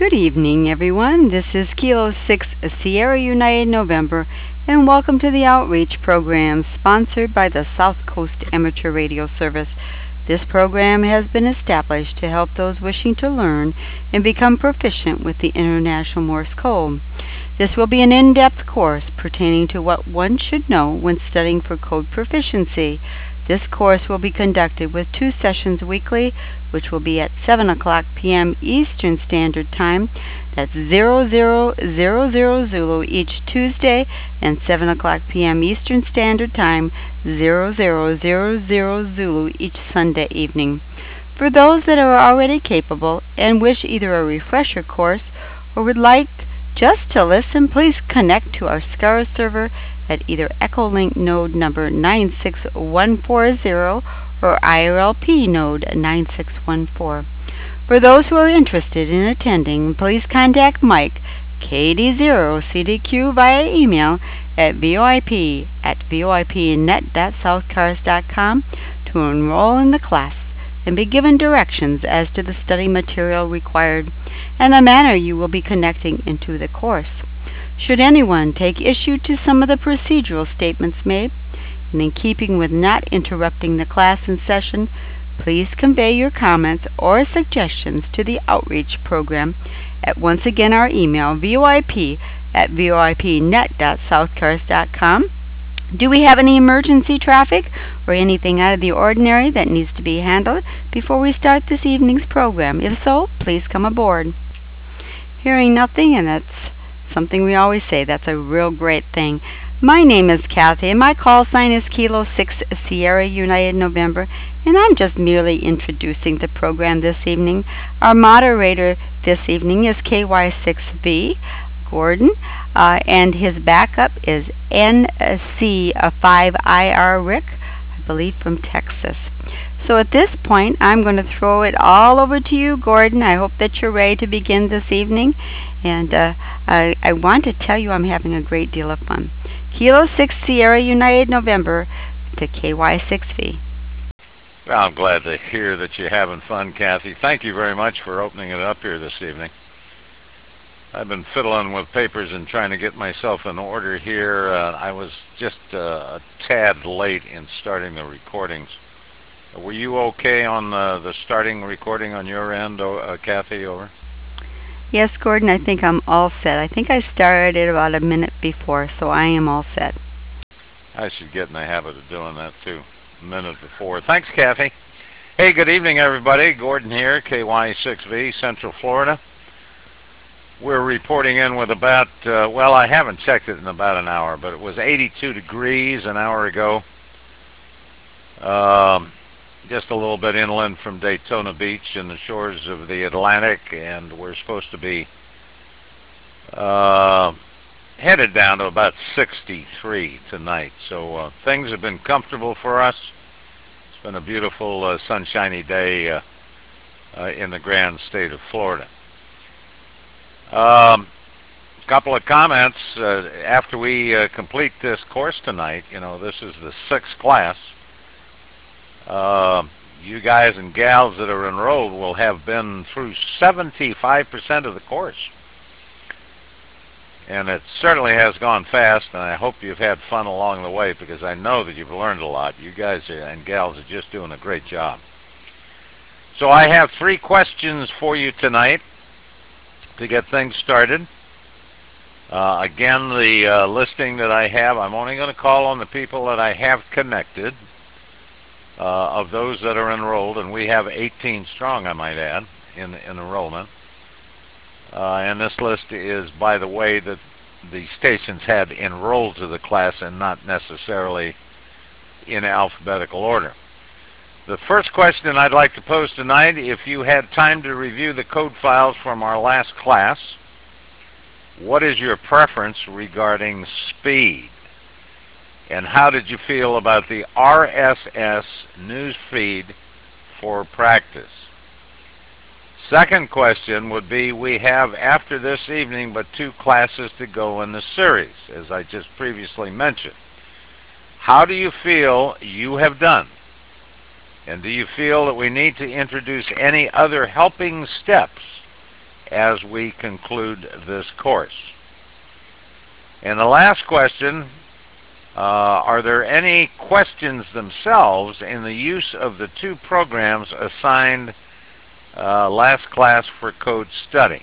Good evening, everyone. This is Kilo 6 Sierra United November, and welcome to the Outreach Program sponsored by the South Coast Amateur Radio Service. This program has been established to help those wishing to learn and become proficient with the International Morse Code. This will be an in-depth course pertaining to what one should know when studying for code proficiency. This course will be conducted with 2 sessions weekly, which will be at 7 o'clock p.m. Eastern Standard Time. That's 0000 Zulu each Tuesday, and 7 o'clock p.m. Eastern Standard Time, 0000 Zulu each Sunday evening. For those that are already capable and wish either a refresher course or would like just to listen, please connect to our SCARA server at either Echolink node number 96140 or IRLP node 9614. For those who are interested in attending, please contact Mike, KD0CDQ, via email at voip@voipnet.southcars.com to enroll in the class and be given directions as to the study material required and the manner you will be connecting into the course. Should anyone take issue to some of the procedural statements made, and in keeping with not interrupting the class in session, please convey your comments or suggestions to the outreach program at once again our email voip@voipnet.southcars.com. Do we have any emergency traffic or anything out of the ordinary that needs to be handled before we start this evening's program? If so, please come aboard. Hearing nothing, and that's something we always say, that's a real great thing. My name is Kathy, and my call sign is Kilo 6 Sierra United November, and I'm just merely introducing the program this evening. Our moderator this evening is KY6V, Gordon, and his backup is NC5IR Rick, I believe from Texas. So at this point, I'm going to throw it all over to you, Gordon. I hope that you're ready to begin this evening. And I want to tell you I'm having a great deal of fun. Kilo 6 Sierra United November to KY6V. Well, I'm glad to hear that you're having fun, Kathy. Thank you very much for opening it up here this evening. I've been fiddling with papers and trying to get myself in order here. I was just a tad late in starting the recordings. Were you okay on the starting recording on your end, Kathy, over? Yes, Gordon, I think I'm all set. I think I started about a minute before, so I am all set. I should get in the habit of doing that too, a minute before. Thanks, Kathy. Hey, good evening, everybody. Gordon here, KY6V, Central Florida. We're reporting in with about, well, I haven't checked it in about an hour, but it was 82 degrees an hour ago. Just a little bit inland from Daytona Beach and the shores of the Atlantic, and we're supposed to be headed down to about 63 tonight. So things have been comfortable for us. It's been a beautiful sunshiny day in the grand state of Florida. Couple of comments after we complete this course tonight. You know, this is the 6th class. You guys and gals that are enrolled will have been through 75% of the course. And it certainly has gone fast, and I hope you've had fun along the way, because I know that you've learned a lot. You guys and gals are just doing a great job. So I have 3 questions for you tonight to get things started. Again, the listing that I have, I'm only going to call on the people that I have connected. Of those that are enrolled, and we have 18 strong, I might add, in enrollment. And this list is, by the way, that the stations had enrolled to the class and not necessarily in alphabetical order. The first question I'd like to pose tonight: if you had time to review the code files from our last class, what is your preference regarding speed? And how did you feel about the RSS news feed for practice? Second question would be, we have after this evening but 2 classes to go in the series, as I just previously mentioned. How do you feel you have done? And do you feel that we need to introduce any other helping steps as we conclude this course. And the last question, are there any questions themselves in the use of the two programs assigned last class for code study?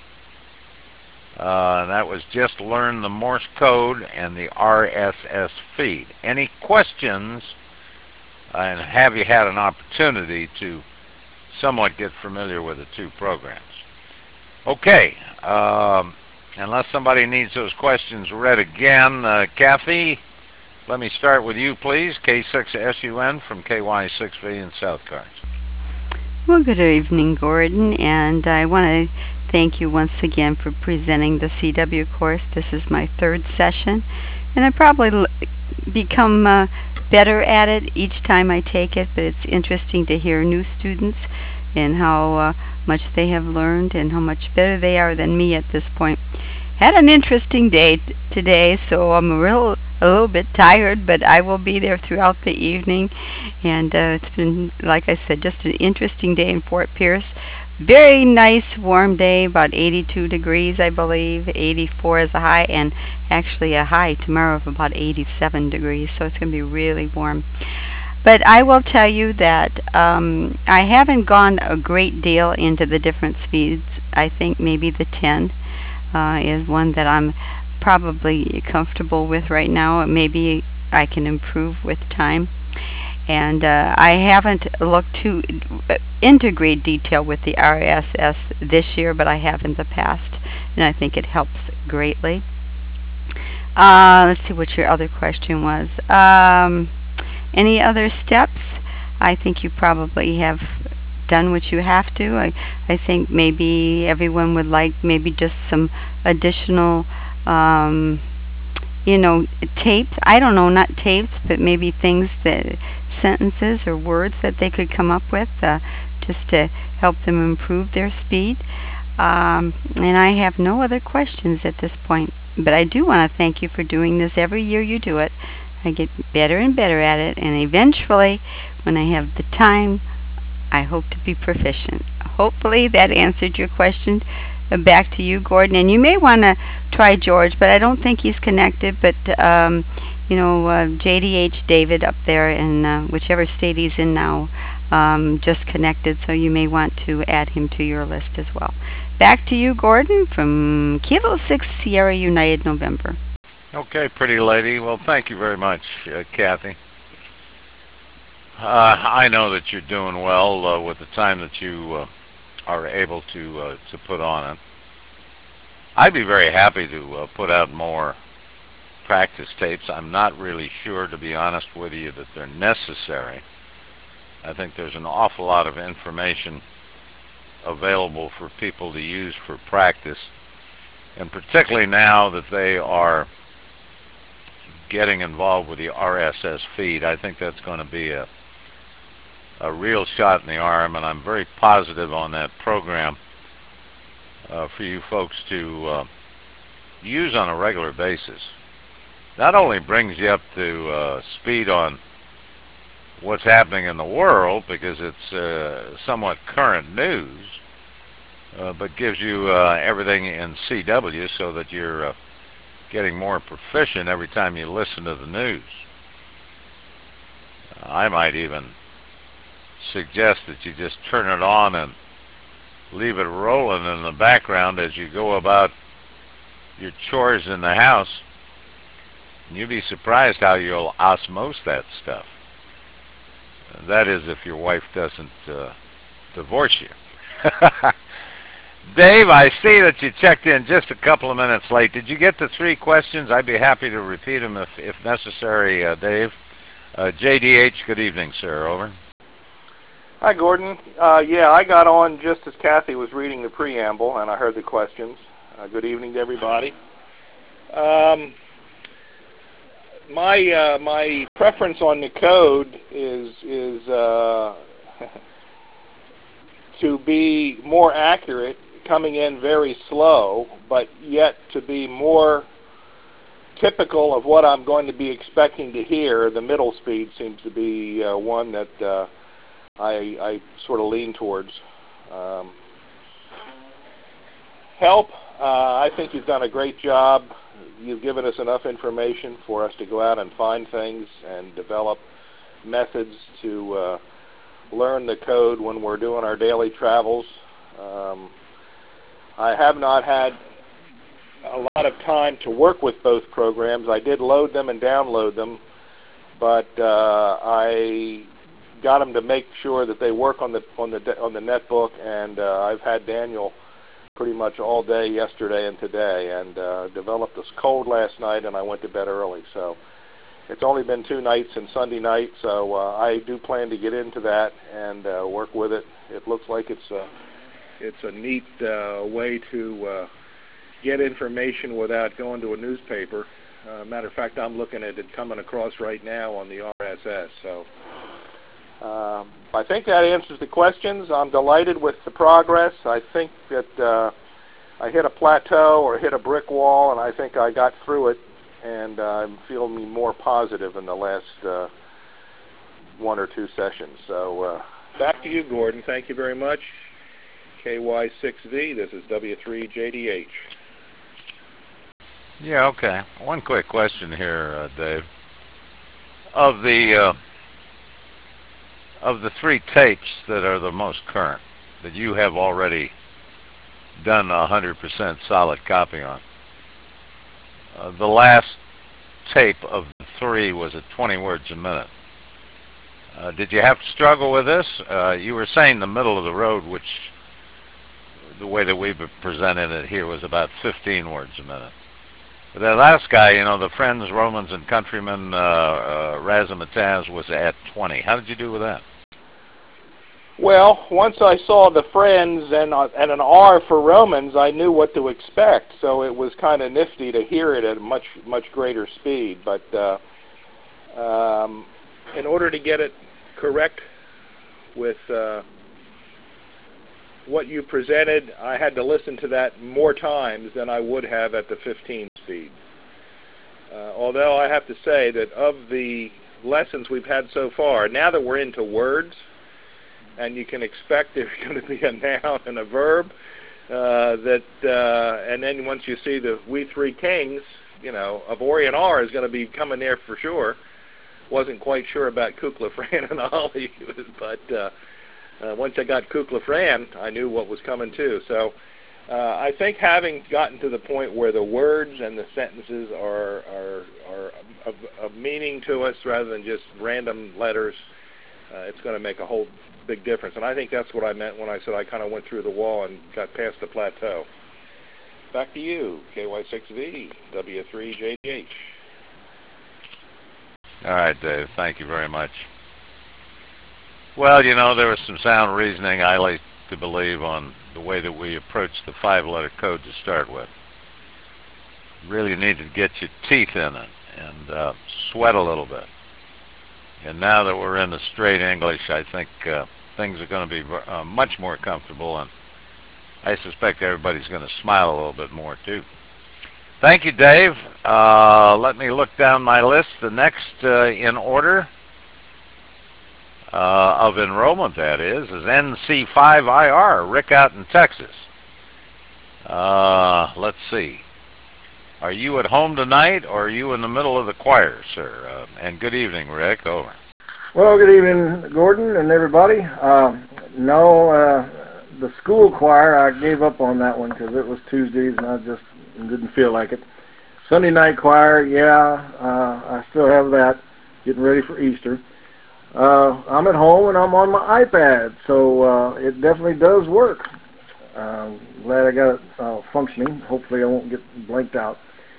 That was just learn the Morse code and the RSS feed. Any questions, and have you had an opportunity to somewhat get familiar with the two programs? Okay, unless somebody needs those questions read again, Kathy, let me start with you, please. K6SUN from KY6V in South Cards. Well, good evening, Gordon, and I want to thank you once again for presenting the CW course. This is my third session, and I probably become better at it each time I take it, but it's interesting to hear new students and how much they have learned and how much better they are than me at this point. Had an interesting day today, so I'm a little bit tired, but I will be there throughout the evening. And it's been, like I said, just an interesting day in Fort Pierce. Very nice warm day, about 82 degrees, I believe. 84 is a high, and actually a high tomorrow of about 87 degrees, so it's going to be really warm. But I will tell you that I haven't gone a great deal into the different speeds. I think maybe the 10 is one that I'm probably comfortable with right now. Maybe I can improve with time. And I haven't looked into great detail with the RSS this year, but I have in the past, and I think it helps greatly. Let's see what your other question was. Any other steps? I think you probably have done what you have to. I think maybe everyone would like maybe just some additional tapes. I don't know, not tapes, but maybe things that sentences or words that they could come up with just to help them improve their speed. And I have no other questions at this point. But I do want to thank you for doing this every year you do it. I get better and better at it, and eventually, when I have the time, I hope to be proficient. Hopefully that answered your question. Back to you, Gordon. And you may want to try George, but I don't think he's connected. But, JDH David up there in whichever state he's in now just connected, so you may want to add him to your list as well. Back to you, Gordon, from Kilo 6 Sierra United November. Okay, pretty lady. Well, thank you very much, Kathy. I know that you're doing well with the time that you are able to put on it. I'd be very happy to put out more practice tapes. I'm not really sure, to be honest with you, that they're necessary. I think there's an awful lot of information available for people to use for practice, and particularly now that they are getting involved with the RSS feed, I think that's going to be a real shot in the arm, and I'm very positive on that program for you folks to use on a regular basis. Not only brings you up to speed on what's happening in the world, because it's somewhat current news, but gives you everything in CW so that you're getting more proficient every time you listen to the news. I might even suggest that you just turn it on and leave it rolling in the background as you go about your chores in the house. And you'll be surprised how you'll osmose that stuff. That is, if your wife doesn't divorce you. Dave, I see that you checked in just a couple of minutes late. Did you get the 3 questions? I'd be happy to repeat them if necessary, Dave. JDH, good evening, sir. Over. Hi, Gordon. Yeah, I got on just as Kathy was reading the preamble, and I heard the questions. Good evening to everybody. My preference on the code is to be more accurate, coming in very slow, but yet to be more typical of what I'm going to be expecting to hear. The middle speed seems to be one that I sort of lean towards. help. I think you've done a great job. You've given us enough information for us to go out and find things and develop methods to learn the code when we're doing our daily travels. I have not had a lot of time to work with both programs. I did load them and download them, but I got them to make sure that they work on the netbook, and I've had Daniel pretty much all day yesterday and today, and developed this code last night, and I went to bed early. So it's only been 2 nights and Sunday night, so I do plan to get into that and work with it. It looks like it's a neat way to get information without going to a newspaper. Matter of fact, I'm looking at it coming across right now on the RSS. So I think that answers the questions. I'm delighted with the progress. I think that I hit a plateau or hit a brick wall, and I think I got through it, and I'm feeling more positive in the last 1 or 2 sessions. So back to you, Gordon. Thank you very much. KY6V, this is W3JDH. Yeah, okay. One quick question here, Dave. Of the 3 tapes that are the most current, that you have already done 100% solid copy on, the last tape of the 3 was at 20 words a minute. Did you have to struggle with this? You were saying the middle of the road, which the way that we've presented it here was about 15 words a minute. But that last guy, you know, the Friends, Romans, and Countrymen, Razzmatazz, was at 20. How did you do with that? Well, once I saw the Friends and an R for Romans, I knew what to expect. So it was kind of nifty to hear it at a much greater speed. But in order to get it correct with what you presented, I had to listen to that more times than I would have at the 15 speed. Although I have to say that of the lessons we've had so far, now that we're into words, and you can expect there's going to be a noun and a verb, and then once you see the We Three Kings, you know, of Orient R is going to be coming there for sure. Wasn't quite sure about Kukla, Fran, and Ollie, but once I got Kukla, Fran, I knew what was coming too. So I think having gotten to the point where the words and the sentences are of meaning to us rather than just random letters, it's going to make a whole big difference. And I think that's what I meant when I said I kind of went through the wall and got past the plateau. Back to you, KY6V, W3JDH. All right, Dave. Thank you very much. Well, you know, there was some sound reasoning, I like to believe, on the way that we approached the 5-letter code to start with. Really needed to get your teeth in it and sweat a little bit. And now that we're into straight English, I think things are going to be much more comfortable, and I suspect everybody's going to smile a little bit more, too. Thank you, Dave. Let me look down my list. The next in order of enrollment, that is NC5IR, Rick out in Texas. Let's see. Are you at home tonight, or are you in the middle of the choir, sir? And good evening, Rick. Over. Well, good evening, Gordon and everybody. No, the school choir, I gave up on that one because it was Tuesdays and I just didn't feel like it. Sunday night choir, yeah, I still have that, getting ready for Easter. I'm at home and I'm on my iPad, so it definitely does work. Glad I got it functioning. Hopefully I won't get blanked out.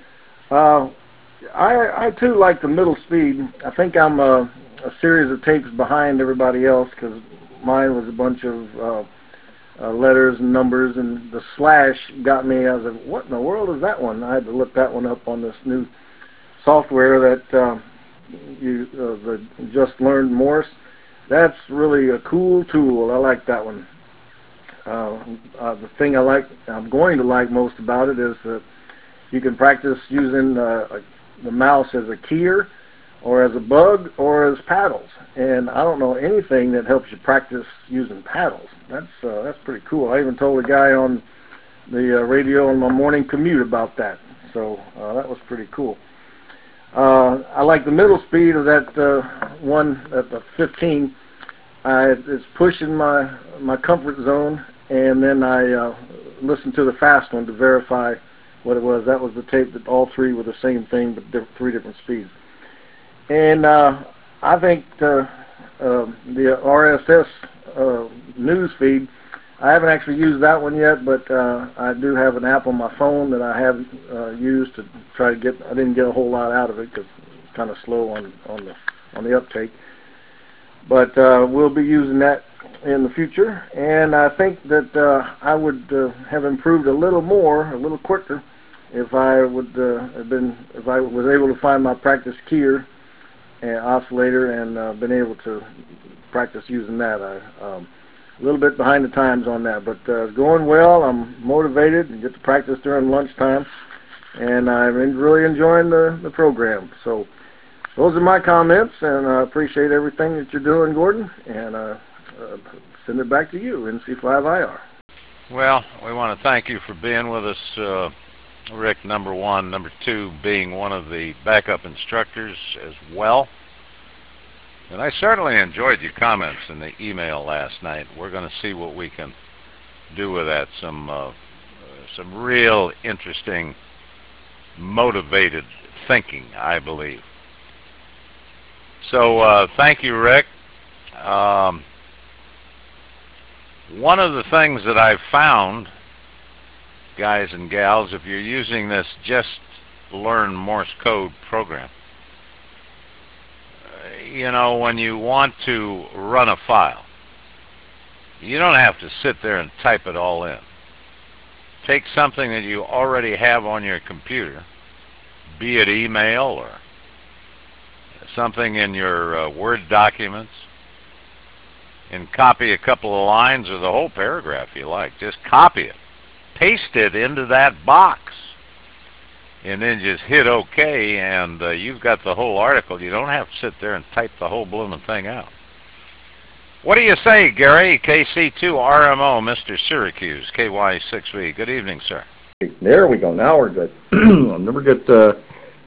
I too like the middle speed. I think I'm a series of tapes behind everybody else because mine was a bunch of letters and numbers, and the slash got me. I was like, what in the world is that one? I had to look that one up on this new software that the Just Learned Morse. That's really a cool tool. I like that one. The thing I'm going to like most about it is that you can practice using the mouse as a keyer, or as a bug, or as paddles. And I don't know anything that helps you practice using paddles. That's pretty cool. I even told a guy on the radio on my morning commute about that. So that was pretty cool. I like the middle speed of that one at the 15. It's pushing my comfort zone, and then I listened to the fast one to verify what it was. That was the tape that all three were the same thing, but three different speeds. And I think the RSS news feed, I haven't actually used that one yet, but I do have an app on my phone that I have used to try to get. I didn't get a whole lot out of it because it's kind of slow on the uptake. But we'll be using that in the future, and I think that I would have improved a little quicker, if I would if I was able to find my practice keyer and oscillator and been able to practice using that. A little bit behind the times on that, but going well. I'm motivated and get to practice during lunchtime, and I'm really enjoying the program. So those are my comments, and I appreciate everything that you're doing, Gordon, and send it back to you, NC5IR. Well, we want to thank you for being with us, Rick, number one. Number two, being one of the backup instructors as well. And I certainly enjoyed your comments in the email last night. We're going to see what we can do with that. Some real interesting, motivated thinking, I believe. So thank you, Rick. One of the things that I've found, guys and gals, if you're using this Just Learn Morse Code program, you know, when you want to run a file, you don't have to sit there and type it all in. Take something that you already have on your computer, be it email or something in your Word documents, and copy a couple of lines or the whole paragraph you like. Just copy it, paste it into that box, and then just hit OK, and you've got the whole article. You don't have to sit there and type the whole blooming thing out. What do you say, Gary? KC2RMO, Mr. Syracuse, KY6V. Good evening, sir. There we go. Now we're good. I'll never get the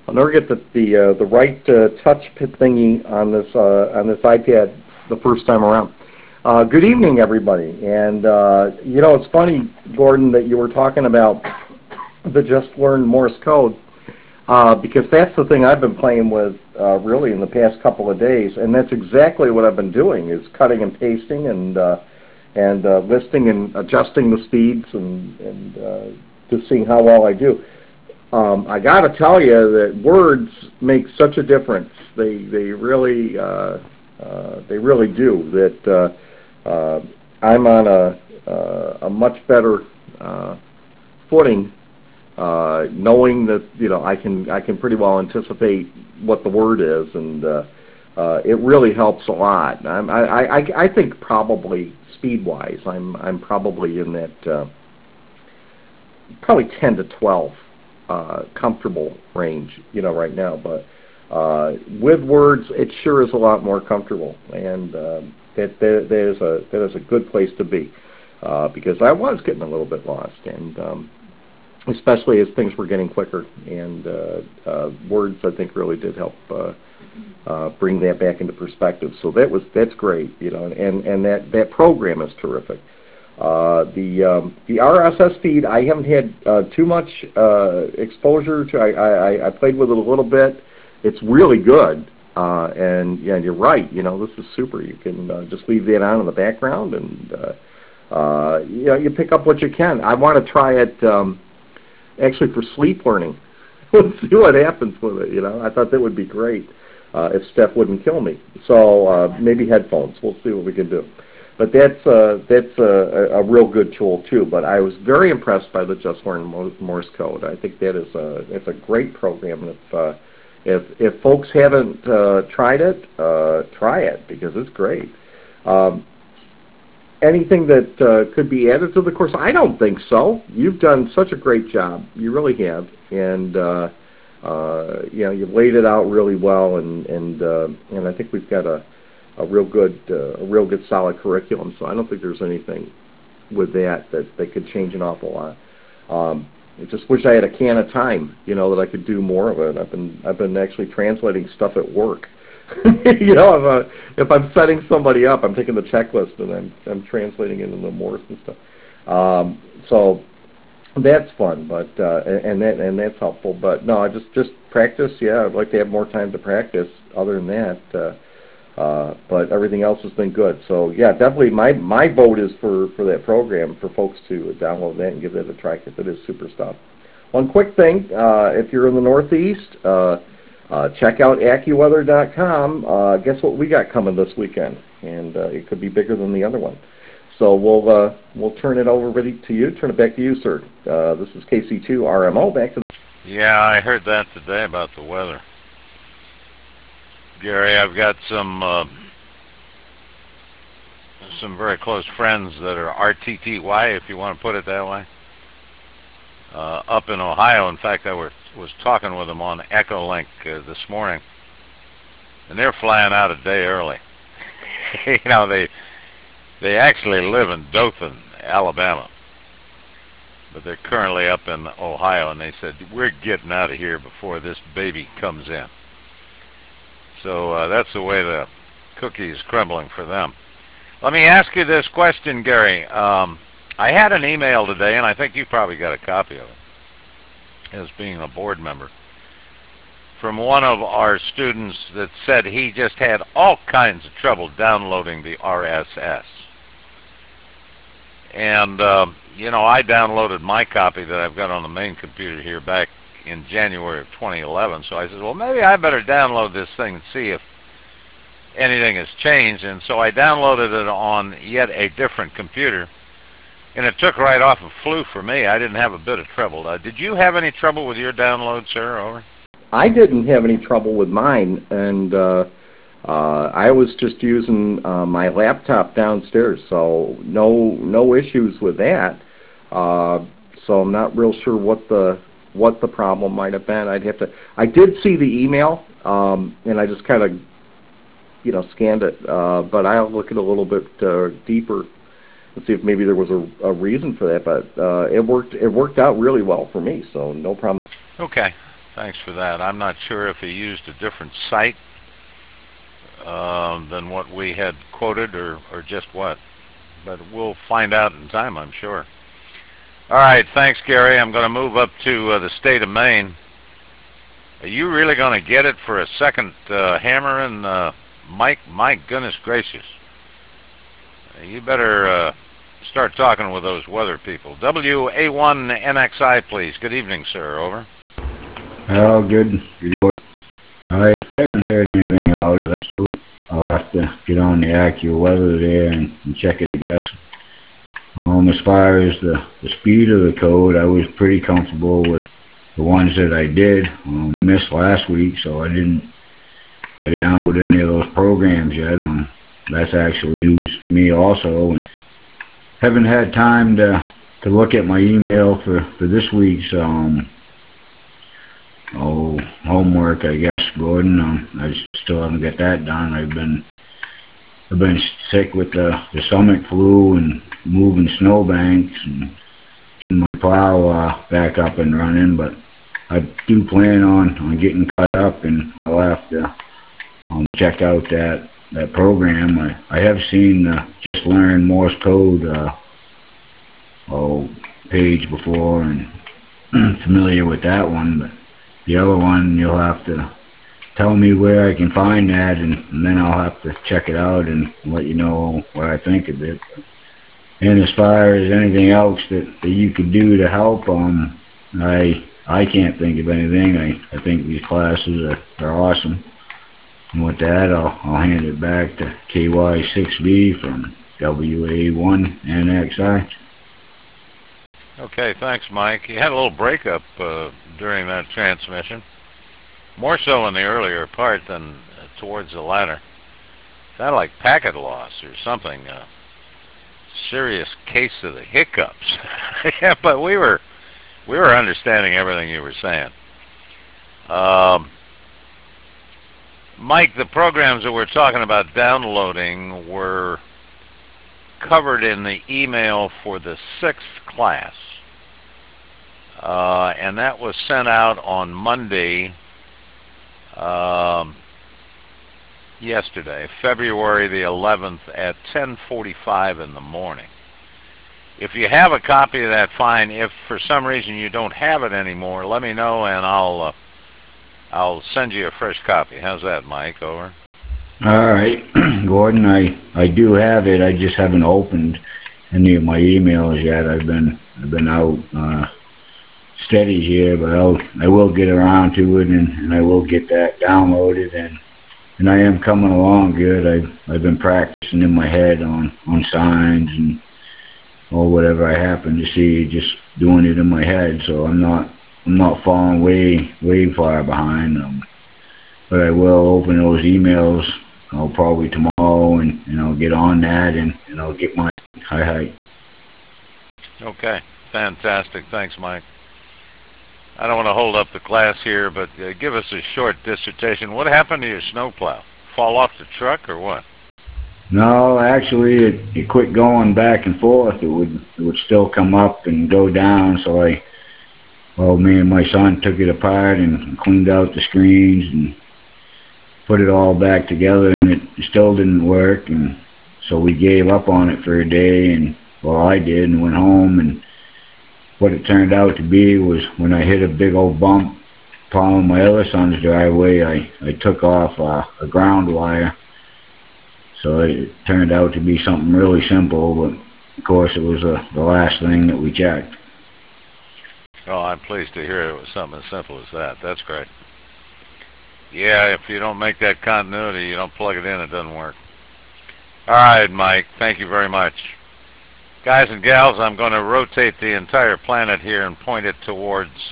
right touch thingy on this iPad the first time around. Good evening, everybody. And you know, it's funny, Gordon, that you were talking about the Just Learn Morse Code, because that's the thing I've been playing with really in the past couple of days, and that's exactly what I've been doing, is cutting and pasting and listing and adjusting the speeds and just seeing how well I do. I got to tell you that words make such a difference. They really do. That I'm on a much better footing, knowing that, you know, I can pretty well anticipate what the word is, and it really helps a lot. I think probably speed-wise, I'm probably in that probably 10 to 12 comfortable range, you know, right now. But with words, it sure is a lot more comfortable, and that is a good place to be, because I was getting a little bit lost, and especially as things were getting quicker, and words, I think, really did help bring that back into perspective. So that's great, you know, and that program is terrific. The RSS feed, I haven't had too much exposure to. I played with it a little bit. It's really good, and yeah, you're right. You know, this is super. You can just leave that on in the background, and you know, you pick up what you can. I want to try it actually for sleep learning. Let's see what happens with it. You know, I thought that would be great if Steph wouldn't kill me. So maybe headphones. We'll see what we can do. But that's a real good tool too. But I was very impressed by the Just Learn Morse Code. I think it's a great program. If folks haven't tried it, try it, because it's great. Anything that could be added to the course? I don't think so. You've done such a great job. You really have, and you know, you've laid it out really well, and I think we've got a real good solid curriculum. So I don't think there's anything with that could change an awful lot. I just wish I had a can of time, that I could do more of it. I've been actually translating stuff at work. If I'm setting somebody up, I'm taking the checklist and I'm translating it into Morse and stuff. So that's fun, but and that's helpful. But no, I just practice. Yeah, I'd like to have more time to practice. Other than that, but everything else has been good. So yeah, definitely my vote is for that program for folks to download that and give that a try because it is super stuff. One quick thing, if you're in the Northeast, check out AccuWeather.com. Guess what we got coming this weekend, and it could be bigger than the other one. So we'll turn it over to you. Turn it back to you, sir. This is KC2 RMO. Back to. Yeah, I heard that today about the weather. Gary, I've got some very close friends that are RTTY, if you want to put it that way, up in Ohio. In fact, I was talking with them on Echolink this morning, and they're flying out a day early. They actually live in Dothan, Alabama, but they're currently up in Ohio, and they said, we're getting out of here before this baby comes in. So that's the way the cookie is crumbling for them. Let me ask you this question, Gary. I had an email today, and I think you probably got a copy of it, as being a board member, from one of our students that said he just had all kinds of trouble downloading the RSS. And, I downloaded my copy that I've got on the main computer here back in January of 2011. So I said, well, maybe I better download this thing and see if anything has changed. And so I downloaded it on yet a different computer, and it took right off a flu for me. I didn't have a bit of trouble. Did you have any trouble with your download, sir? Over. I didn't have any trouble with mine, and I was just using my laptop downstairs, so no issues with that. So I'm not real sure what the problem might have been. I did see the email, and I just kind of scanned it, but I'll look at it a little bit deeper and see if maybe there was a reason for that. But it worked out really well for me, so no problem. Okay, thanks for that. I'm not sure if he used a different site than what we had quoted, or just what, but we'll find out in time, I'm sure. All right, thanks, Gary. I'm going to move up to the state of Maine. Are you really going to get it for a second hammer? And Mike, my goodness gracious, you better start talking with those weather people. WA1NXI, please. Good evening, sir. Over. Oh, good. I haven't heard anything out of it. I'll have to get on the AccuWeather there and check it out. As far as the speed of the code, I was pretty comfortable with the ones that I did. Missed last week, so I didn't download any of those programs yet. That's actually news to me also. And haven't had time to look at my email for this week's homework, I guess, Gordon. I still haven't got that done. I've been sick with the stomach flu and moving snowbanks and getting my plow back up and running, but I do plan on getting caught up, and I'll have to check out that program. I have seen Just Learn Morse Code page before, and familiar with that one, but the other one, you'll have to tell me where I can find that, and then I'll have to check it out and let you know what I think of it. And as far as anything else that you could do to help, I can't think of anything. I think these classes are awesome. And with that, I'll hand it back to KY6B from WA1NXI. Okay, thanks, Mike. You had a little breakup during that transmission, more so in the earlier part than towards the latter. Sounded like packet loss or something. Serious case of the hiccups. Yeah, but we were understanding everything you were saying. Mike, the programs that we're talking about downloading were covered in the email for the 6th class. and that was sent out on Monday, um, yesterday, February the 11th at 10:45 in the morning. If you have a copy of that, fine. If for some reason you don't have it anymore, let me know and I'll send you a fresh copy. How's that, Mike? Over. All right, Gordon, I do have it. I just haven't opened any of my emails yet. I've been out steady here, but I will get around to it, and I will get that downloaded, and I am coming along good. I've been practicing in my head on signs and or whatever I happen to see, just doing it in my head. So I'm not falling way far behind. But I will open those emails. I'll probably tomorrow, and I'll get on that, and I'll get my hi. Okay, fantastic. Thanks, Mike. I don't want to hold up the class here, but give us a short dissertation. What happened to your snowplow? Fall off the truck or what? No, actually, it quit going back and forth. It would still come up and go down. So me and my son took it apart and cleaned out the screens and put it all back together, and it still didn't work. And so we gave up on it for a day, and well, I did, and went home. And what it turned out to be was when I hit a big old bump following my other son's driveway, I took off a ground wire. So it turned out to be something really simple, but of course it was the last thing that we checked. Oh, I'm pleased to hear it was something as simple as that. That's great. Yeah, if you don't make that continuity, you don't plug it in, it doesn't work. All right, Mike, thank you very much. Guys and gals, I'm going to rotate the entire planet here and point it towards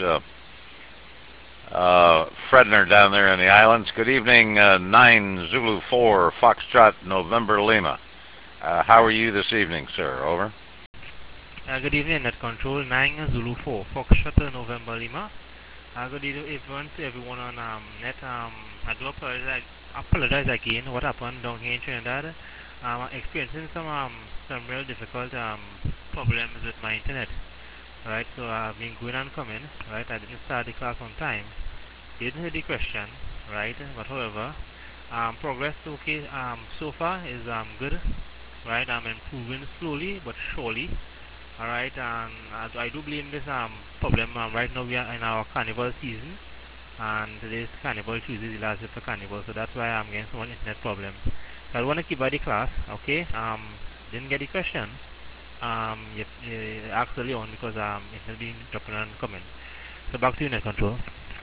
Fredner down there in the islands. Good evening, 9 Zulu 4, Foxtrot, November Lima. How are you this evening, sir? Over. Good evening, Net Control 9 Zulu 4, Foxtrot, November Lima. Good evening to everyone on Net. I do apologize again. What happened down here in Trinidad? I'm experiencing some real difficult problems with my internet. Right, so I've been going and coming. Right, I didn't start the class on time. Didn't hear the question. Right, but however, progress okay. So far is good. Right, I'm improving slowly but surely. Alright, and I do blame this problem. Right now we are in our carnival season, and today's carnival Tuesday, the last day for carnival, so that's why I'm getting so much internet problems. So I want to keep by the class, okay? Didn't get the question. You asked early on because it has been dropping and coming. So back to you, Net Control.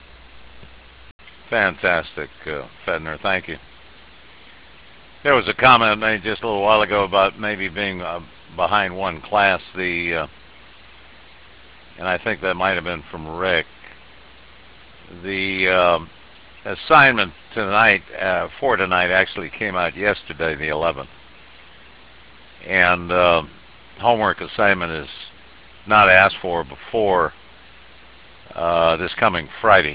Fantastic, Fedner. Thank you. There was a comment made just a little while ago about maybe being behind one class. And I think that might have been from Rick. The assignment tonight for tonight actually came out yesterday, the 11th, and homework assignment is not asked for before this coming Friday,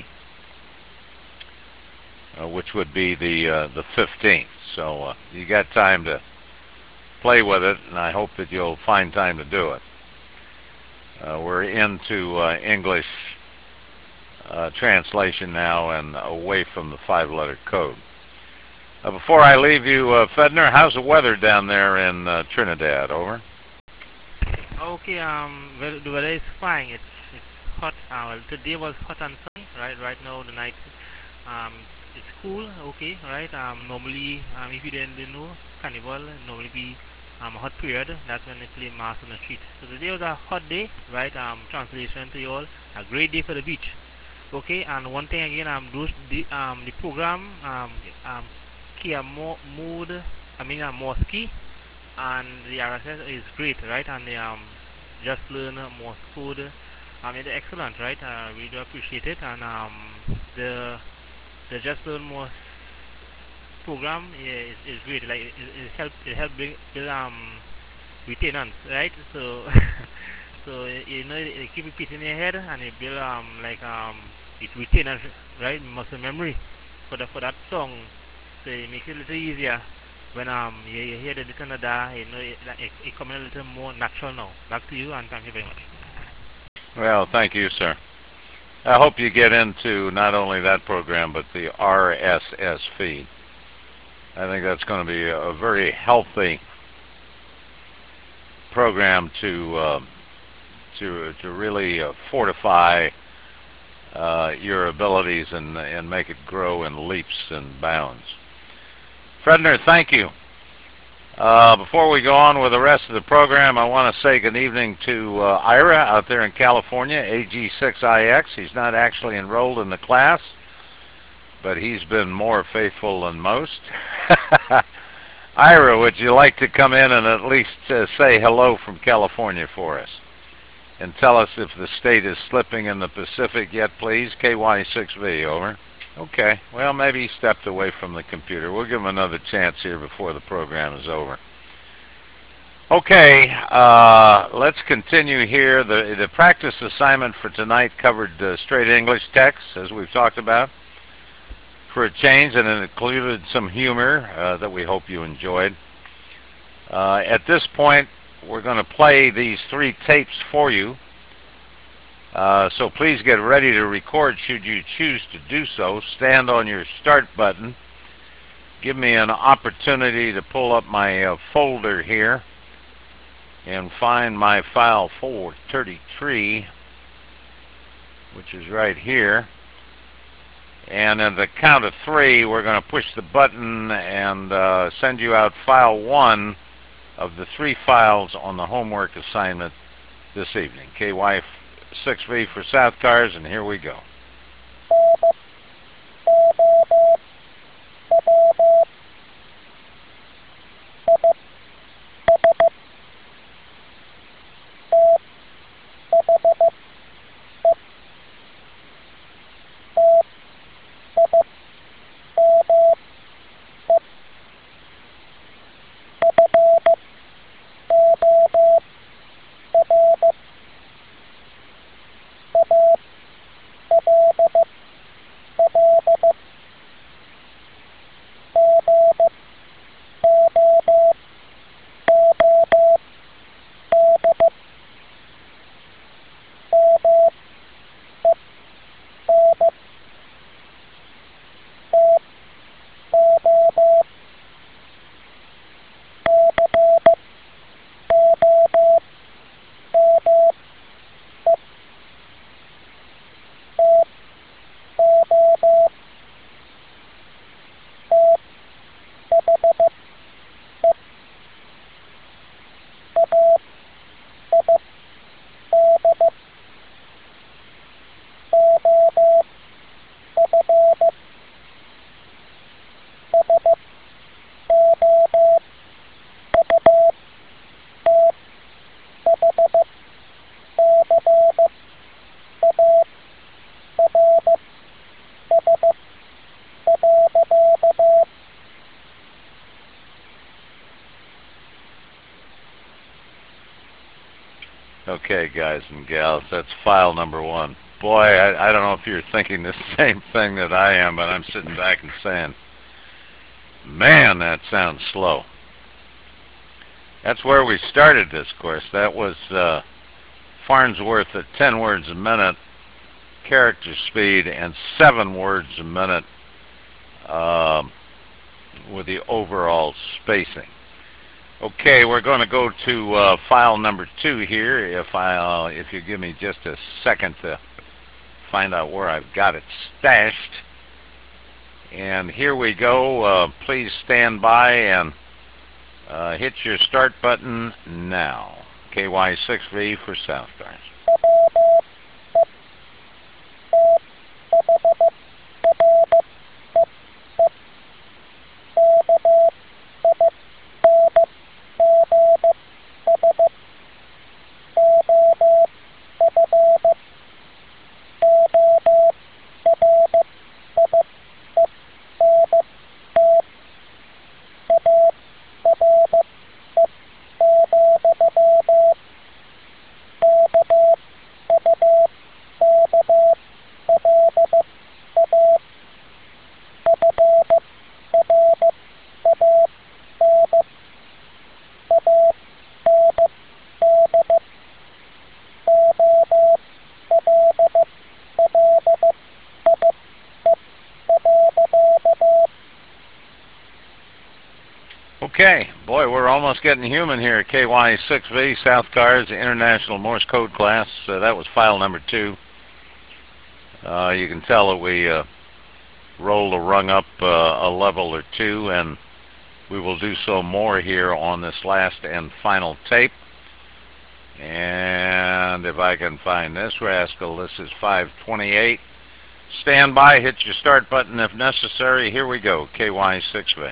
which would be the 15th. So you got time to play with it, and I hope that you'll find time to do it. We're into English translation now and away from the 5-letter code. Before I leave you, Fedner, how's the weather down there in Trinidad? Over. Okay, well, the weather is fine. It's hot. Well, today was hot and sunny. Right now the night it's cool. Okay, right. Normally, if you didn't know, carnival normally be a hot period. That's when they play mass on the street. So today was a hot day, right? Translation to you all, a great day for the beach. Okay, and one thing again, the program Kia mode, Morse and the RSS is great, right? And the Just Learn Morse code, it's excellent, right? We do appreciate it, and the Just Learn Morse program is great. Like it help build retainers, right? So so it keep repeating in your head, and it build it retainers, right? Muscle memory for that song. So it makes it a little easier when you hear the little da, it come a little more natural now. Back to you, and thank you very much. Well, thank you, sir. I hope you get into not only that program, but the RSS feed. I think that's going to be a very healthy program to really fortify your abilities and make it grow in leaps and bounds. Fredner, thank you. Before we go on with the rest of the program, I want to say good evening to Ira out there in California, AG6IX. He's not actually enrolled in the class, but he's been more faithful than most. Ira, would you like to come in and at least say hello from California for us? And tell us if the state is slipping in the Pacific yet, please. KY6V, over. Okay, well, maybe he stepped away from the computer. We'll give him another chance here before the program is over. Okay, let's continue here. The practice assignment for tonight covered straight English text, as we've talked about, for a change, and it included some humor that we hope you enjoyed. At this point, we're going to play these 3 tapes for you. So please get ready to record should you choose to do so. Stand on your start button. Give me an opportunity to pull up my folder here and find my file 433, which is right here. And at the count of 3, we're going to push the button and send you out file 1 of the 3 files on the homework assignment this evening. KY6V for South Cars, and here we go. Okay, guys and gals, that's file number 1. Boy, I don't know if you're thinking the same thing that I am, but I'm sitting back and saying, man, that sounds slow. That's where we started this course. That was Farnsworth at 10 words a minute, character speed, and 7 words a minute with the overall spacing. Okay, we're going to go to file number 2 here. If you give me just a second to find out where I've got it stashed. And here we go. Please stand by and hit your start button now. KY6V for South Cars. Okay, boy, we're almost getting human here. KY6V, South Cars, International Morse Code class. That was file number 2. You can tell that we rolled a rung up a level or 2, and we will do so more here on this last and final tape. And if I can find this rascal, this is 528. Stand by, hit your start button if necessary. Here we go, KY6V.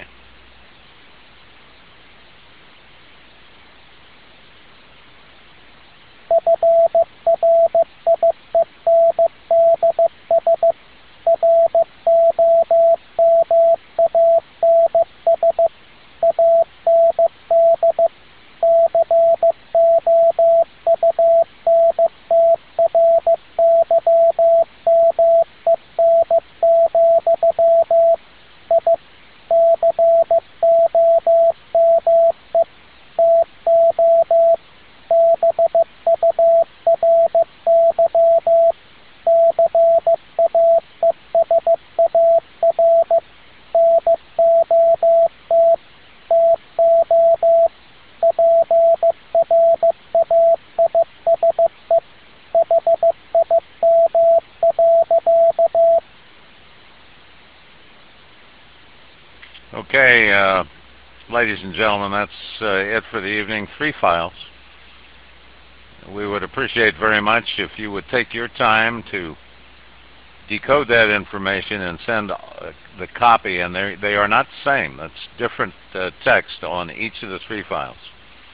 Okay, ladies and gentlemen, that's it for the evening. 3 files. We would appreciate very much if you would take your time to decode that information and send the copy, and they are not the same. That's different text on each of the 3 files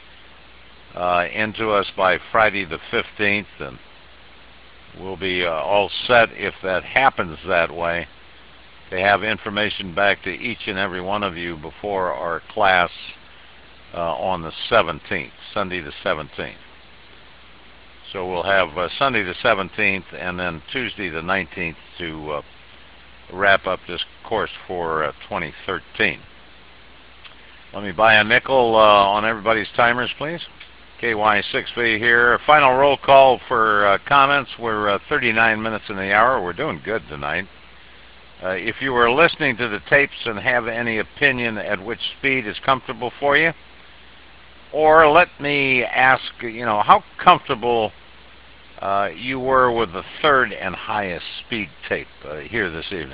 into us by Friday the 15th, and we'll be all set if that happens that way. They have information back to each and every one of you before our class on the 17th, Sunday the 17th. So we'll have Sunday the 17th and then Tuesday the 19th to wrap up this course for 2013. Let me buy a nickel on everybody's timers, please. KY6V here. Final roll call for comments. We're 39 minutes in the hour. We're doing good tonight. If you were listening to the tapes and have any opinion at which speed is comfortable for you, or let me ask, how comfortable you were with the 3rd and highest speed tape here this evening.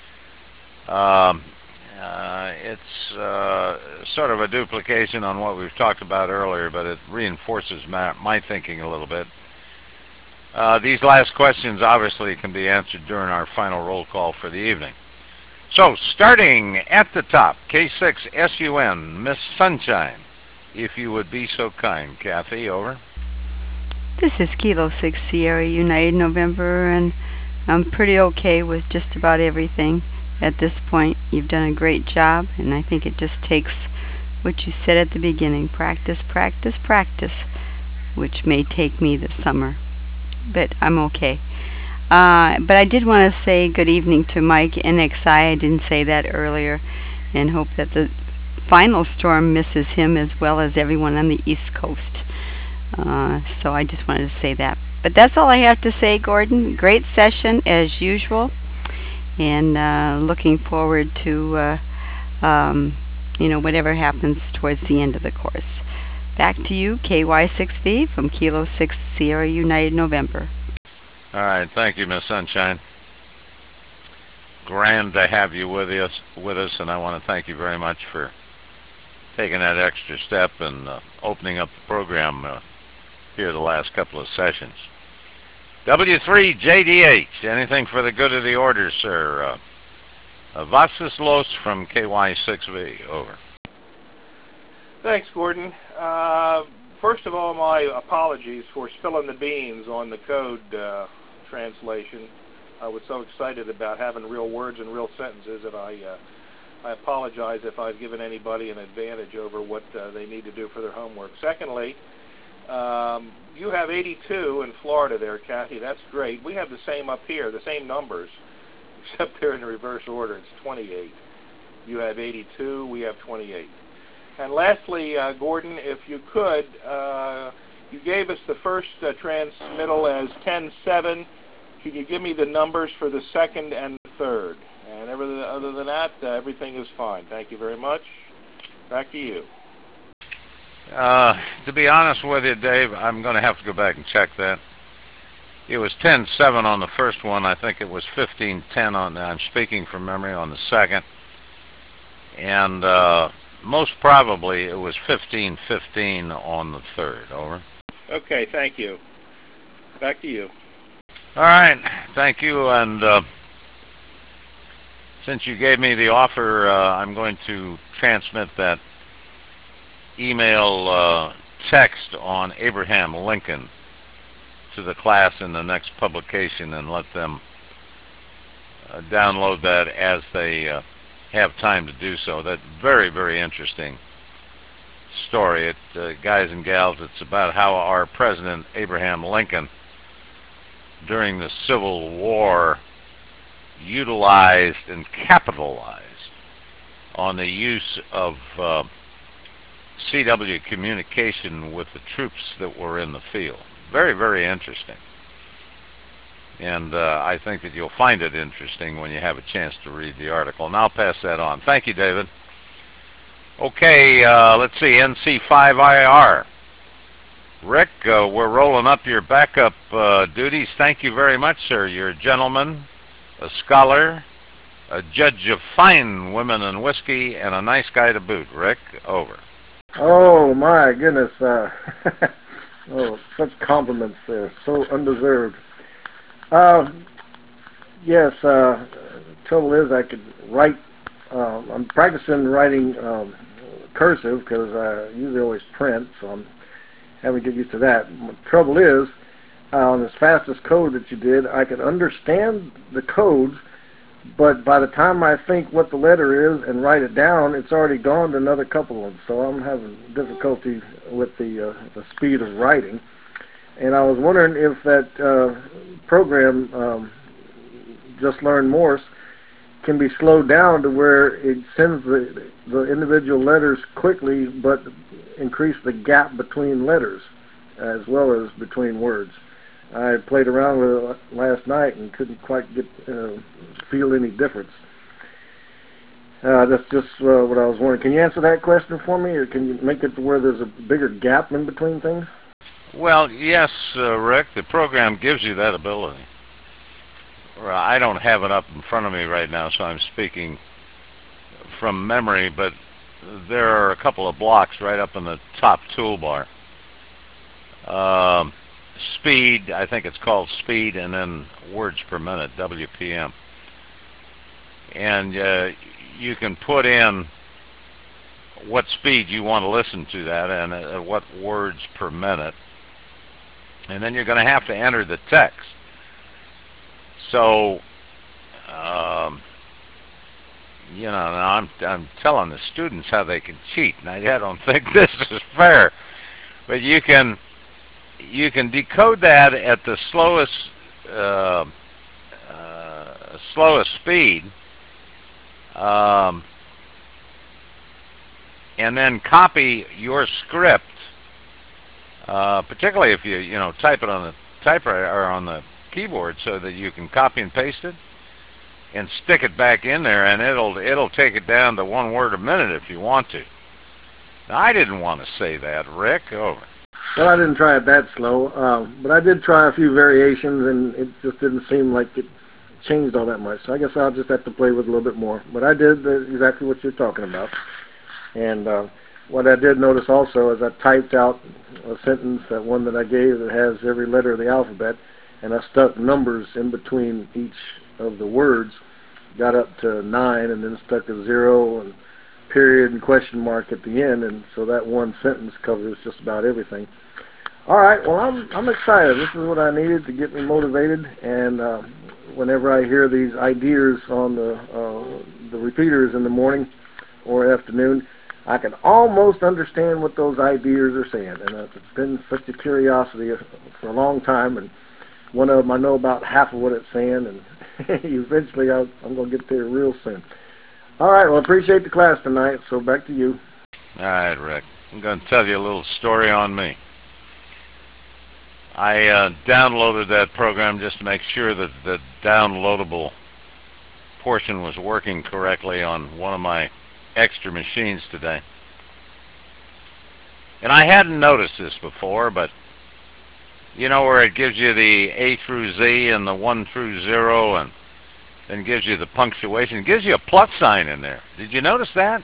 It's sort of a duplication on what we've talked about earlier, but it reinforces my thinking a little bit. These last questions obviously can be answered during our final roll call for the evening. So, starting at the top, K6SUN, Miss Sunshine, if you would be so kind. Kathy, over. This is Kilo 6 Sierra United November, and I'm pretty okay with just about everything at this point. You've done a great job, and I think it just takes what you said at the beginning, practice, practice, practice, which may take me this summer. But I'm okay. But I did want to say good evening to Mike NXI. I didn't say that earlier, and hope that the final storm misses him as well as everyone on the East Coast. So I just wanted to say that. But that's all I have to say, Gordon. Great session as usual, and looking forward to whatever happens towards the end of the course. Back to you, KY6V from Kilo 6 Sierra United November. All right, thank you, Miss Sunshine. Grand to have you with us, and I want to thank you very much for taking that extra step and opening up the program here the last couple of sessions. W3JDH, anything for the good of the order, sir? Vasquez Los from KY6V, over. Thanks, Gordon. First of all, my apologies for spilling the beans on the code translation. I was so excited about having real words and real sentences that I apologize if I've given anybody an advantage over what they need to do for their homework. Secondly, you have 82 in Florida there, Kathy. That's great. We have the same up here, the same numbers, except they're in the reverse order. It's 28. You have 82. We have 28. And lastly, Gordon, if you could, you gave us the first transmittal as 10-7. Can you give me the numbers for the second and the third? And other than that, everything is fine. Thank you very much. Back to you. To be honest with you, Dave, I'm going to have to go back and check that. It was 10-7 on the first one. I think it was 15-10 on, I'm speaking from memory, on the second. And most probably it was 15-15 on the third. Over. Okay, thank you. Back to you. All right, thank you. And since you gave me the offer, I'm going to transmit that email text on Abraham Lincoln to the class in the next publication and let them download that as they have time to do so. That's very, very interesting story. Guys and gals, it's about how our President Abraham Lincoln during the Civil War utilized and capitalized on the use of CW communication with the troops that were in the field. Very, very interesting. And I think that you'll find it interesting when you have a chance to read the article. And I'll pass that on. Thank you, David. Okay, let's see, NC5IR. Rick, we're rolling up your backup duties. Thank you very much, sir. You're a gentleman, a scholar, a judge of fine women and whiskey, and a nice guy to boot. Rick, over. Oh, my goodness. Oh, such compliments there. So undeserved. Yes, trouble is I could write. I'm practicing writing cursive because I usually always print, so I'm having to get used to that. The trouble is, on this fastest code that you did, I could understand the codes, but by the time I think what the letter is and write it down, it's already gone to another couple of them. So I'm having difficulty with the speed of writing. And I was wondering if that program, Just Learn Morse, can be slowed down to where it sends the individual letters quickly, but increase the gap between letters as well as between words. I played around with it last night and couldn't quite feel any difference. That's just what I was wondering. Can you answer that question for me, or can you make it to where there's a bigger gap in between things? Well, yes, Rick, the program gives you that ability. I don't have it up in front of me right now, so I'm speaking from memory, but there are a couple of blocks right up in the top toolbar. Speed, I think it's called speed, and then words per minute, WPM. And you can put in what speed you want to listen to that and what words per minute. And then you're going to have to enter the text. So, you know, now I'm telling the students how they can cheat. Now, I don't think this is fair, but you can decode that at the slowest speed, and then copy your script. Particularly if you type it on the typewriter or on the keyboard, so that you can copy and paste it and stick it back in there, and it'll take it down to 1 word a minute if you want to. Now, I didn't want to say that, Rick. Over. Well, I didn't try it that slow, but I did try a few variations, and it just didn't seem like it changed all that much. So I guess I'll just have to play with it a little bit more. But I did exactly what you're talking about. And what I did notice also is I typed out a sentence, that one that I gave that has every letter of the alphabet, and I stuck numbers in between each of the words, got up to 9, and then stuck a 0 and period and question mark at the end, and so that one sentence covers just about everything. All right, well, I'm excited. This is what I needed to get me motivated, and whenever I hear these ideas on the repeaters in the morning or afternoon, I can almost understand what those ideas are saying, and it's been such a curiosity for a long time, and one of them I know about half of what it's saying, and eventually I'm going to get there real soon. All right, well, appreciate the class tonight, so back to you. All right, Rick. I'm going to tell you a little story on me. I downloaded that program just to make sure that the downloadable portion was working correctly on one of my extra machines today. And I hadn't noticed this before, but you know where it gives you the A through Z and the 1 through 0 and then gives you the punctuation. It gives you a plus sign in there. Did you notice that?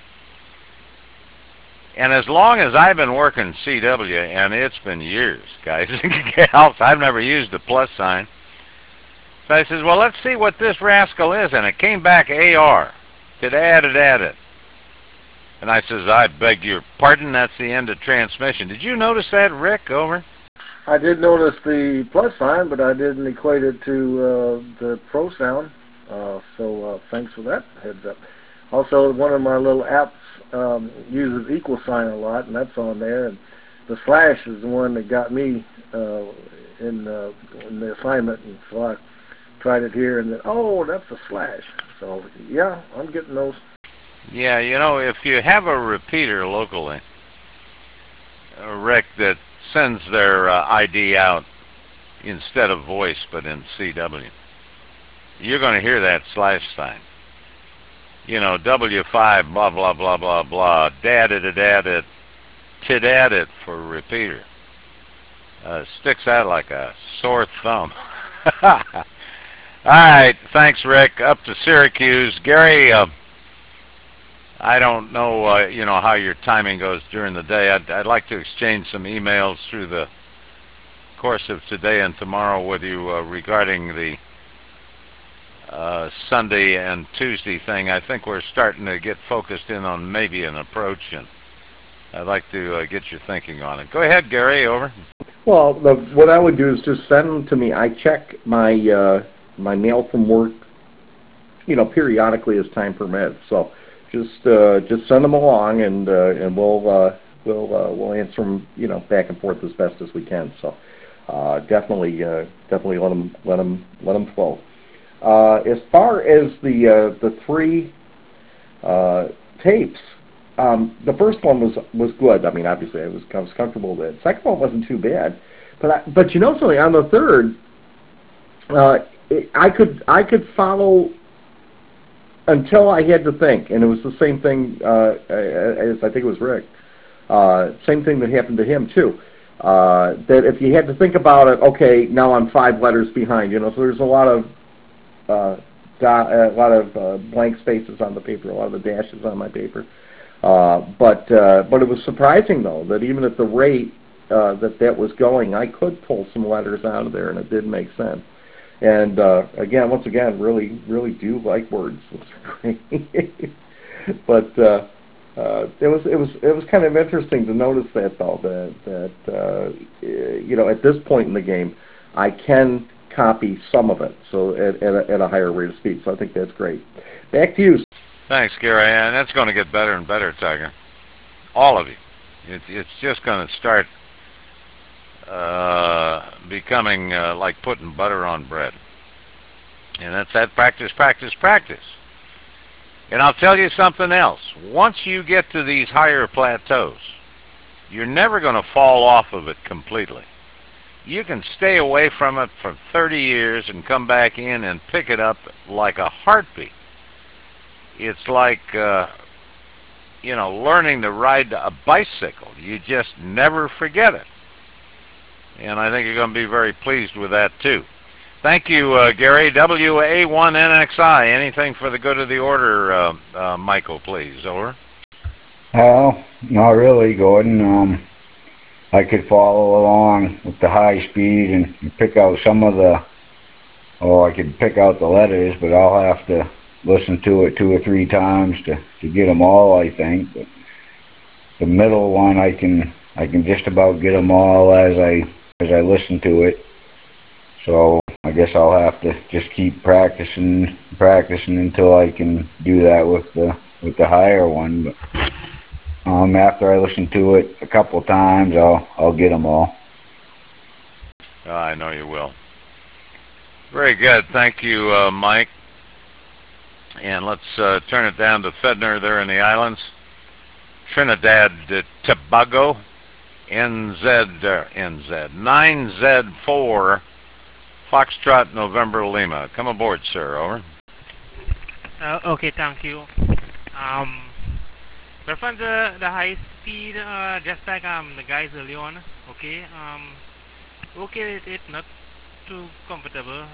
And as long as I've been working CW, and it's been years, guys and gals, I've never used the plus sign. So I says, well, let's see what this rascal is. And it came back AR. It added. And I says, I beg your pardon, that's the end of transmission. Did you notice that, Rick? Over? I did notice the plus sign, but I didn't equate it to the pro sound. So thanks for that heads up. Also, one of my little apps uses equal sign a lot, and that's on there. And the slash is the one that got me in the assignment, and so I tried it here, and then, oh, that's a slash. So, yeah, I'm getting those. Yeah, you know, if you have a repeater locally, Rick, that sends their ID out instead of voice but in CW, you're going to hear that slash sign. You know, W5, blah, blah, blah, blah, blah, dad-it, tid-at-it for repeater. Sticks out like a sore thumb. All right, thanks, Rick. Up to Syracuse. Gary, I don't know, you know, how your timing goes during the day. I'd like to exchange some emails through the course of today and tomorrow with you regarding the Sunday and Tuesday thing. I think we're starting to get focused in on maybe an approach, and I'd like to get your thinking on it. Go ahead, Gary, over. Well, what I would do is just send them to me. I check my my mail from work, you know, periodically as time permits. So just send them along, and we'll answer them, you know, back and forth as best as we can. So definitely let them flow. As far as the three tapes, the first one was good. I mean, obviously I was comfortable with it. Second one wasn't too bad, but you know something, on the third, I could follow until I had to think, and it was the same thing as I think it was Rick. Same thing that happened to him too. That if you had to think about it, okay, now I'm 5 letters behind. You know, so there's a lot of blank spaces on the paper, a lot of the dashes on my paper. But it was surprising though that even at the rate that was going, I could pull some letters out of there, and it did make sense. And once again, really do like words. It's great. But it was kind of interesting to notice that though, that you know, at this point in the game, I can copy some of it, so at a higher rate of speed. So I think that's great. Back to you. Thanks, Gary, and that's going to get better and better, Tiger. All of you. It's just going to start becoming like putting butter on bread. And that's that practice. And I'll tell you something else. Once you get to these higher plateaus, you're never going to fall off of it completely. You can stay away from it for 30 years and come back in and pick it up like a heartbeat. It's like, you know, learning to ride a bicycle. You just never forget it. And I think you're going to be very pleased with that, too. Thank you, Gary. WA1NXI. Anything for the good of the order, Michael, please. Over. Well, not really, Gordon. I could follow along with the high speed and pick out some of the, I could pick out the letters, but I'll have to listen to it 2 or 3 times to get them all, I think. But the middle one, I can just about get them all as I listen to it. So I guess I'll have to just keep practicing until I can do that with the higher one. But after I listen to it a couple of times, I'll get them all. I know you will. Very good. Thank you, Mike. And let's turn it down to Fedner there in the islands. Trinidad Tobago, NZ 9Z4 Foxtrot November Lima. Come aboard, sir. Over. Okay, thank you. preference the high speed, just like the guys early on. Okay, okay, it's not too comfortable.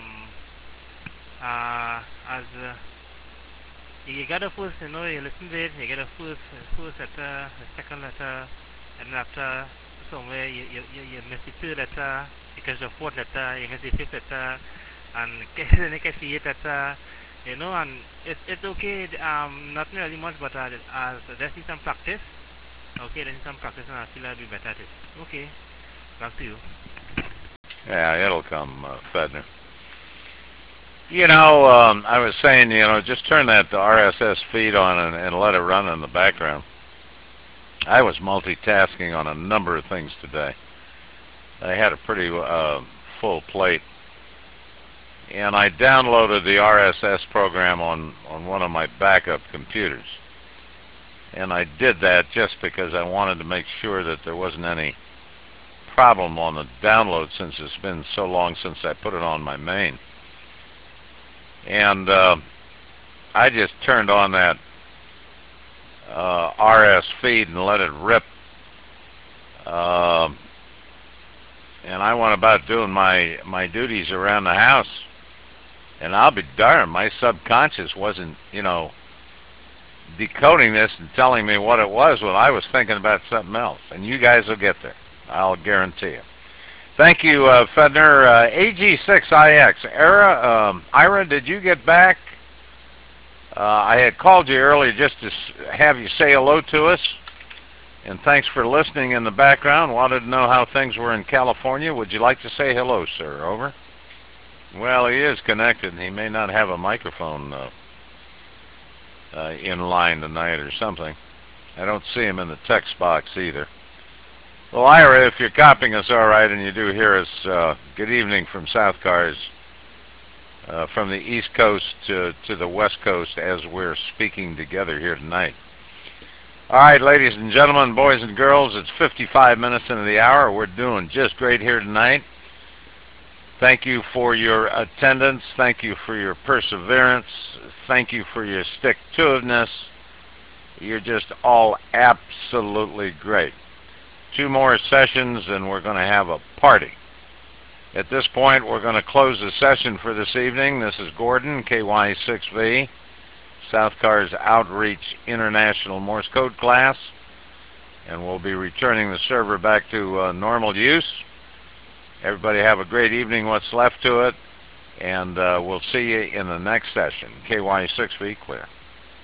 As you get a first, you listen to it, you get a first letter, a second letter, and after somewhere you miss the third letter, you catch the fourth letter, you miss the fifth letter, and then you catch the eighth letter, and it's okay, not really much, but there's some practice. Okay, there's some practice, and I feel I'll be better at it. Okay, back to you. Yeah, it'll come, Fedner. I was saying, just turn that RSS feed on and let it run in the background. I was multitasking on a number of things today. I had a pretty full plate. And I downloaded the RSS program on one of my backup computers. And I did that just because I wanted to make sure that there wasn't any problem on the download, since it's been so long since I put it on my main. And I just turned on that RS feed and let it rip. And I went about doing my duties around the house. And I'll be darned, my subconscious wasn't, decoding this and telling me what it was when I was thinking about something else. And you guys will get there. I'll guarantee you. Thank you, Fedner. AG6IX. Ira, did you get back? I had called you earlier just to have you say hello to us. And thanks for listening in the background. Wanted to know how things were in California. Would you like to say hello, sir? Over. Well, he is connected. He may not have a microphone in line tonight or something. I don't see him in the text box either. Well, Ira, if you're copying us all right and you do hear us, good evening from South Cars, from the East Coast to the West Coast as we're speaking together here tonight. All right, ladies and gentlemen, boys and girls, it's 55 minutes into the hour. We're doing just great here tonight. Thank you for your attendance. Thank you for your perseverance. Thank you for your stick-to-itiveness. You're just all absolutely great. 2 more sessions and we're going to have a party. At this point, we're going to close the session for this evening. This is Gordon, KY6V, South Cars Outreach International Morse Code class, and we'll be returning the server back to normal use. Everybody have a great evening, what's left to it, and we'll see you in the next session. KY6V, clear.